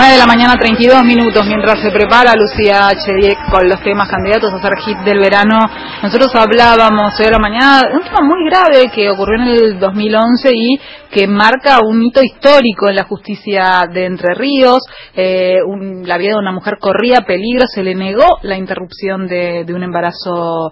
9 de la mañana, 32 minutos. Mientras se prepara Lucía Chediek con los temas candidatos a ser hit del verano, nosotros hablábamos hoy a la mañana de un tema muy grave que ocurrió en el 2011 y que marca un hito histórico en la justicia de Entre Ríos. La vida de una mujer corría peligro, se le negó la interrupción de un embarazo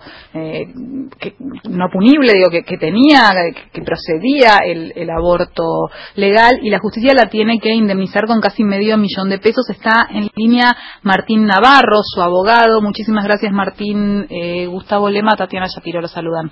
no punible, que tenía, que procedía el aborto legal, y la justicia la tiene que indemnizar con casi $500,000 de. Está en línea Martín Navarro, su abogado. Muchísimas gracias, Martín. Gustavo Lema, Tatiana Shapiro, los saludan.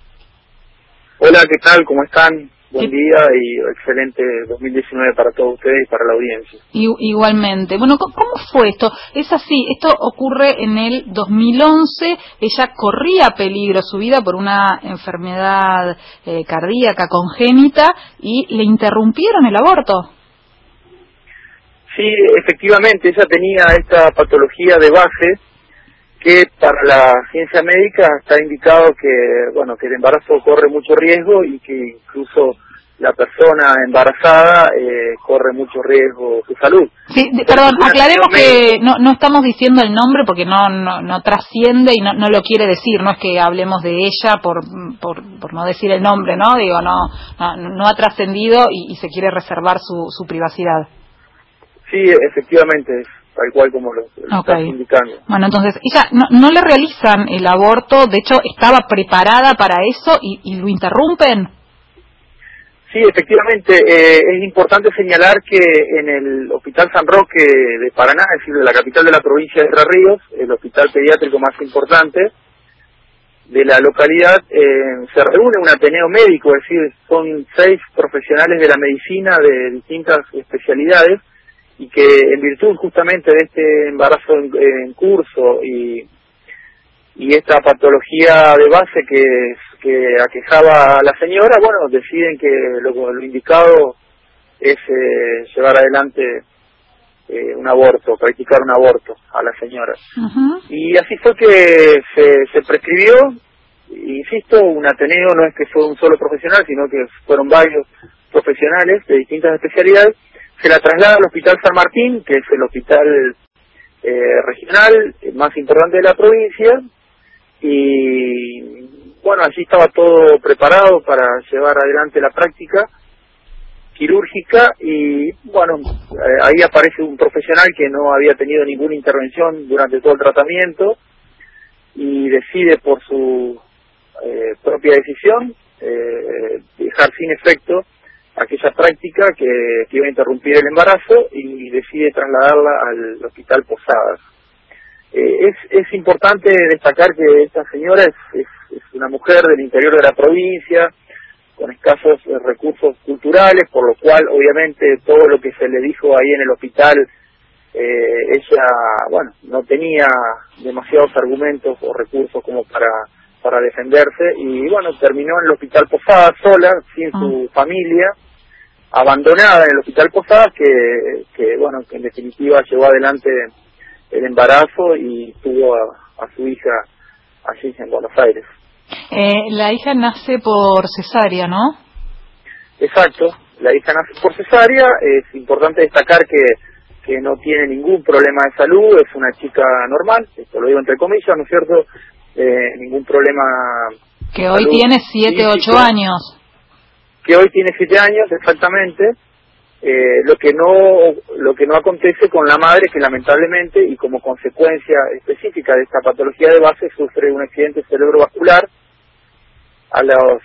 Hola, ¿qué tal? ¿Cómo están? Buen día y excelente 2019 para todos ustedes y para la audiencia. Igualmente. Bueno, ¿cómo fue esto? Es así, esto ocurre en el 2011, ella corría peligro su vida por una enfermedad cardíaca congénita y le interrumpieron el aborto. Sí, efectivamente, ella tenía esta patología de base que para la ciencia médica está indicado que, bueno, que el embarazo corre mucho riesgo y que incluso la persona embarazada corre mucho riesgo su salud. Sí, perdón, aclaremos que no estamos diciendo el nombre porque no trasciende y no lo quiere decir, no es que hablemos de ella por no decir el nombre, ¿no? Digo, no ha trascendido y se quiere reservar su privacidad. Sí, efectivamente, es tal cual como lo estás indicando. Bueno, entonces, ella no le realizan el aborto, de hecho estaba preparada para eso y lo interrumpen. Sí, efectivamente, es importante señalar que en el Hospital San Roque de Paraná, es decir, de la capital de la provincia de Entre Ríos, el hospital pediátrico más importante de la localidad, se reúne un ateneo médico, es decir, son 6 profesionales de la medicina de distintas especialidades, y que en virtud justamente de este embarazo en curso y esta patología de base que aquejaba a la señora, bueno, deciden que lo indicado es llevar adelante un aborto, practicar un aborto a la señora. Uh-huh. Y así fue que se prescribió, insisto, un ateneo, no es que fue un solo profesional, sino que fueron varios profesionales de distintas especialidades. Se la traslada al Hospital San Martín, que es el hospital regional más importante de la provincia, y bueno, allí estaba todo preparado para llevar adelante la práctica quirúrgica y bueno, ahí aparece un profesional que no había tenido ninguna intervención durante todo el tratamiento y decide por su propia decisión dejar sin efecto aquella práctica que iba a interrumpir el embarazo y decide trasladarla al Hospital Posadas. Es importante destacar que esta señora es una mujer del interior de la provincia, con escasos recursos culturales, por lo cual obviamente todo lo que se le dijo ahí en el hospital, ella, bueno, no tenía demasiados argumentos o recursos como para defenderse, y bueno, terminó en el Hospital Posadas sola, sin su familia, abandonada en el Hospital Posadas, que bueno, que en definitiva llevó adelante el embarazo y tuvo a su hija allí en Buenos Aires. La hija nace por cesárea, ¿no? Exacto, la hija nace por cesárea. Es importante destacar que no tiene ningún problema de salud, es una chica normal, esto lo digo entre comillas, ¿no es cierto? Ningún problema. Que hoy tiene 7, 8 años. Que hoy tiene 7 años, exactamente. Lo que no acontece con la madre, que lamentablemente y como consecuencia específica de esta patología de base sufre un accidente cerebrovascular a las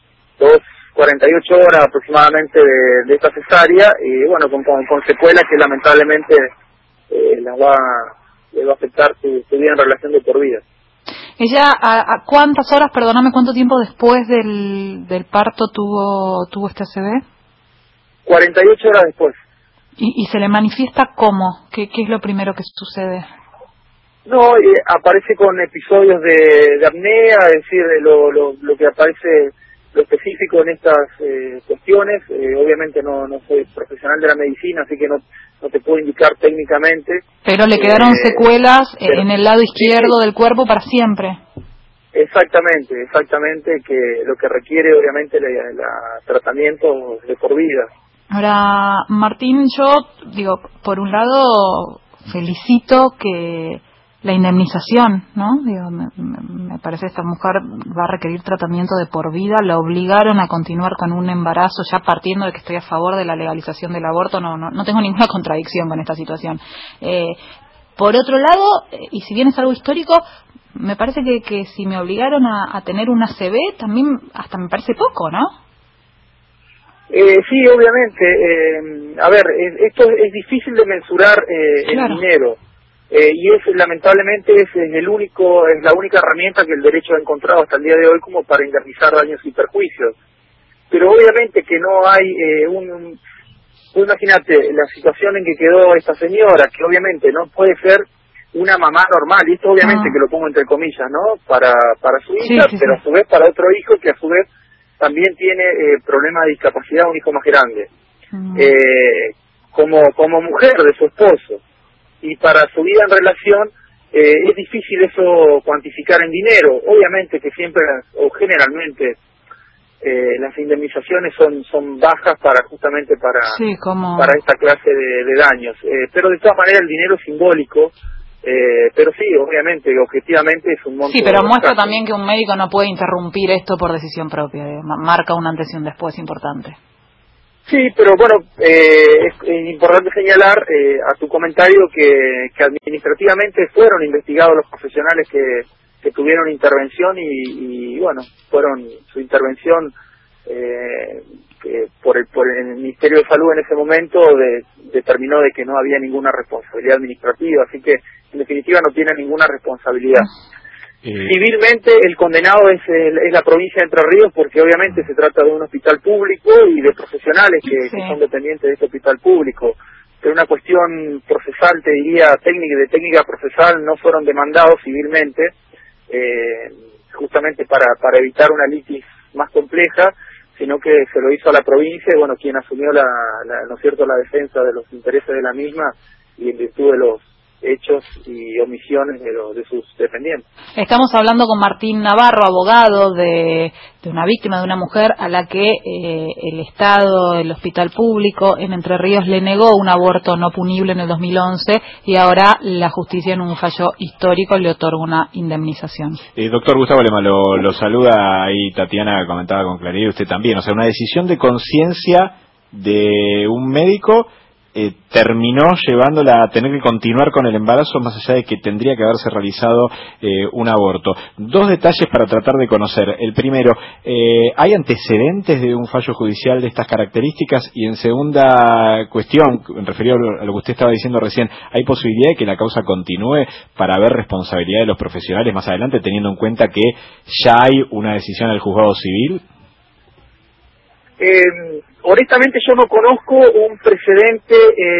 2:48 horas aproximadamente de esta cesárea, y bueno, con secuelas que lamentablemente le va a afectar su vida en relación de por vida. ¿Ella a cuántas horas, perdóname, cuánto tiempo después del parto tuvo este ACV? 48 horas después. ¿Y se le manifiesta cómo? ¿Qué es lo primero que sucede? No, aparece con episodios de apnea, es decir, lo que aparece, lo específico en estas cuestiones. Obviamente no soy profesional de la medicina, así que no te puedo indicar técnicamente. Pero le quedaron secuelas en el lado izquierdo del cuerpo para siempre. Exactamente, que lo que requiere obviamente la tratamiento de por vida. Ahora, Martín, yo digo, por un lado, felicito que la indemnización, ¿no? Digo, me parece que esta mujer va a requerir tratamiento de por vida, la obligaron a continuar con un embarazo, ya partiendo de que estoy a favor de la legalización del aborto, no tengo ninguna contradicción con esta situación. Por otro lado, y si bien es algo histórico, me parece que si me obligaron a tener una ACV, también hasta me parece poco, ¿no? Sí, obviamente. A ver, esto es difícil de mensurar Claro. en dinero. Y lamentablemente es la única herramienta que el derecho ha encontrado hasta el día de hoy como para indemnizar daños y perjuicios. Pero obviamente que no hay imagínate la situación en que quedó esta señora, que obviamente no puede ser una mamá normal, y esto obviamente que lo pongo entre comillas, ¿no? Para su hija, Sí. pero a su vez para otro hijo que a su vez también tiene problema de discapacidad, un hijo más grande. Como mujer de su esposo. Y para su vida en relación es difícil eso cuantificar en dinero. Obviamente que siempre o generalmente las indemnizaciones son bajas justamente para esta clase de daños. Pero de todas maneras el dinero es simbólico. Pero sí, obviamente, objetivamente es un monto. Sí, pero muestra también que un médico no puede interrumpir esto por decisión propia. Marca un antes y un después importante. Sí, pero bueno, es importante señalar a tu comentario que administrativamente fueron investigados los profesionales que tuvieron intervención y bueno, fueron su intervención por el Ministerio de Salud en ese momento determinó de que no había ninguna responsabilidad administrativa, así que en definitiva no tiene ninguna responsabilidad. Civilmente el condenado es la provincia de Entre Ríos porque obviamente se trata de un hospital público y de profesionales que son dependientes de este hospital público. Pero una cuestión procesal, te diría, de técnica procesal, no fueron demandados civilmente, justamente para evitar una litis más compleja, sino que se lo hizo a la provincia y bueno, quien asumió ¿no es cierto?, la defensa de los intereses de la misma y en virtud de los hechos y omisiones de sus dependientes. Estamos hablando con Martín Navarro, abogado de una víctima, de una mujer a la que el Estado, el hospital público en Entre Ríos le negó un aborto no punible en el 2011 y ahora la justicia en un fallo histórico le otorga una indemnización. Doctor Gustavo Lema, lo saluda ahí Tatiana, comentaba con claridad, usted también, o sea, una decisión de conciencia de un médico terminó llevándola a tener que continuar con el embarazo más allá de que tendría que haberse realizado un aborto. Dos detalles para tratar de conocer. El primero, ¿hay antecedentes de un fallo judicial de estas características? Y en segunda cuestión, referido a lo que usted estaba diciendo recién, ¿hay posibilidad de que la causa continúe para ver responsabilidad de los profesionales más adelante, teniendo en cuenta que ya hay una decisión del juzgado civil? Honestamente yo no conozco un precedente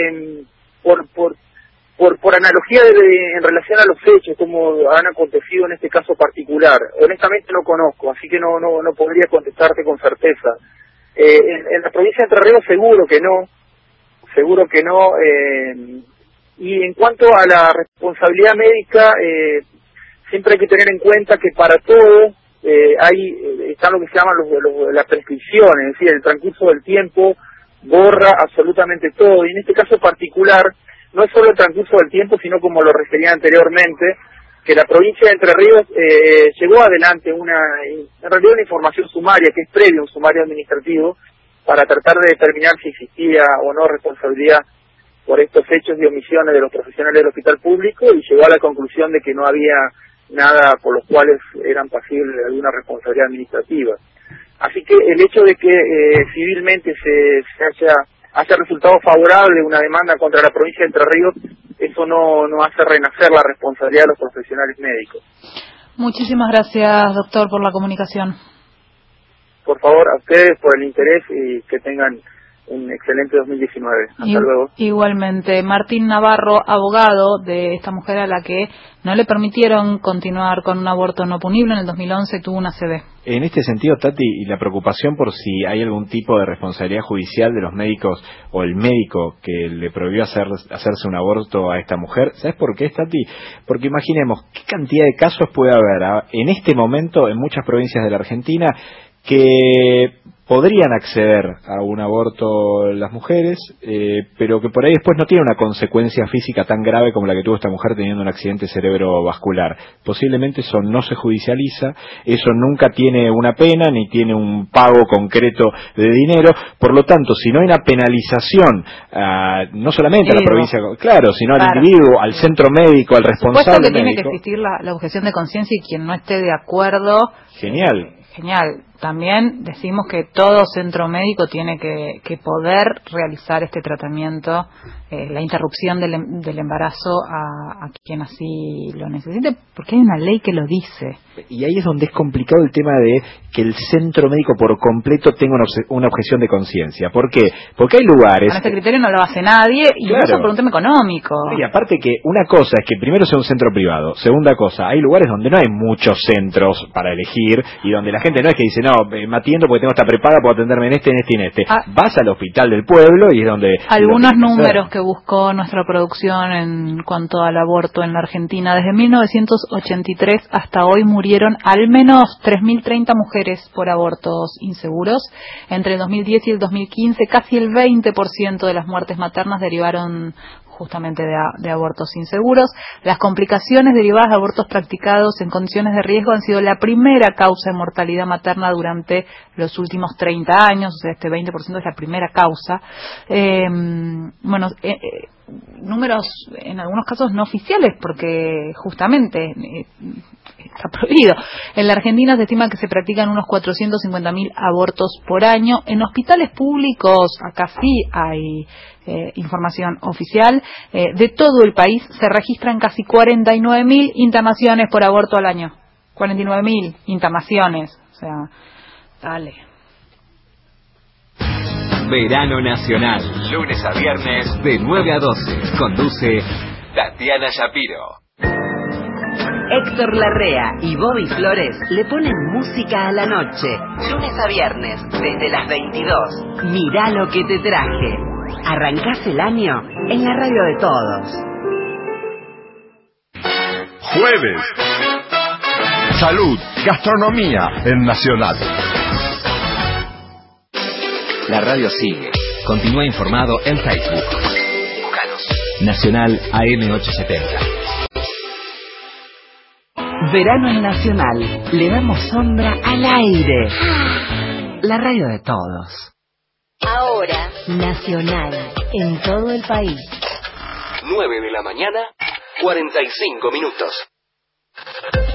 por analogía en relación a los hechos como han acontecido en este caso particular. Honestamente no conozco, así que no podría contestarte con certeza. En la provincia de Entre Ríos seguro que no. Y en cuanto a la responsabilidad médica, siempre hay que tener en cuenta que para todo están lo que se llaman las prescripciones, es decir, el transcurso del tiempo borra absolutamente todo, y en este caso particular no es solo el transcurso del tiempo, sino como lo refería anteriormente, que la provincia de Entre Ríos llevó adelante en realidad una información sumaria, que es previo a un sumario administrativo, para tratar de determinar si existía o no responsabilidad por estos hechos de omisiones de los profesionales del hospital público, y llegó a la conclusión de que no había nada por los cuales eran pasibles de alguna responsabilidad administrativa. Así que el hecho de que civilmente se haya resultado favorable una demanda contra la provincia de Entre Ríos, eso no hace renacer la responsabilidad de los profesionales médicos. Muchísimas gracias, doctor, por la comunicación. Por favor, a ustedes por el interés y que tengan un excelente 2019. Hasta luego. Igualmente, Martín Navarro, abogado de esta mujer a la que no le permitieron continuar con un aborto no punible en el 2011, tuvo una ACV. En este sentido, Tati, y la preocupación por si hay algún tipo de responsabilidad judicial de los médicos o el médico que le prohibió hacerse un aborto a esta mujer, ¿sabes por qué, Tati? Porque imaginemos qué cantidad de casos puede haber en este momento en muchas provincias de la Argentina que podrían acceder a un aborto las mujeres, pero que por ahí después no tiene una consecuencia física tan grave como la que tuvo esta mujer teniendo un accidente cerebrovascular. Posiblemente eso no se judicializa, eso nunca tiene una pena ni tiene un pago concreto de dinero. Por lo tanto, si no hay una penalización, no solamente a la provincia, claro, sino al individuo, al centro médico, al responsable supuesto que médico. Tiene que existir la objeción de conciencia, y quien no esté de acuerdo, genial. También decimos que todo centro médico tiene que poder realizar este tratamiento, la interrupción del embarazo a quien así lo necesite, porque hay una ley que lo dice. Y ahí es donde es complicado el tema de que el centro médico por completo tenga una objeción de conciencia. ¿Por qué? Porque hay lugares... Con este criterio no lo hace nadie, y claro, eso por un tema económico. Y aparte que una cosa es que primero sea un centro privado, segunda cosa, hay lugares donde no hay muchos centros para elegir, y donde la gente no es que dice, no, me atiendo porque tengo esta prepaga, puedo atenderme en este, en este y en este. Vas al hospital del pueblo y es donde... Algunos números que buscó nuestra producción en cuanto al aborto en la Argentina: desde 1983 hasta hoy murieron al menos 3.030 mujeres por abortos inseguros. Entre el 2010 y el 2015, casi el 20% de las muertes maternas derivaron justamente de abortos inseguros. Las complicaciones derivadas de abortos practicados en condiciones de riesgo han sido la primera causa de mortalidad materna durante los últimos 30 años, o sea, este 20% es la primera causa. Números en algunos casos no oficiales, porque justamente está prohibido. En la Argentina se estima que se practican unos 450.000 abortos por año. En hospitales públicos, acá sí hay información oficial, de todo el país se registran casi 49.000 internaciones por aborto al año. 49.000 internaciones, o sea, dale. Verano Nacional, lunes a viernes de 9 a 12. Conduce Tatiana Shapiro. Héctor Larrea y Bobby Flores le ponen música a la noche, lunes a viernes, desde las 22. Mirá lo que te traje. Arrancás el año en la radio de todos. Jueves. Salud, gastronomía en Nacional. La radio sigue. Continúa informado en Facebook. Búscanos. Nacional AM870. Verano en Nacional. Le damos sombra al aire. La radio de todos. Ahora, Nacional, en todo el país. 9 de la mañana, 45 minutos.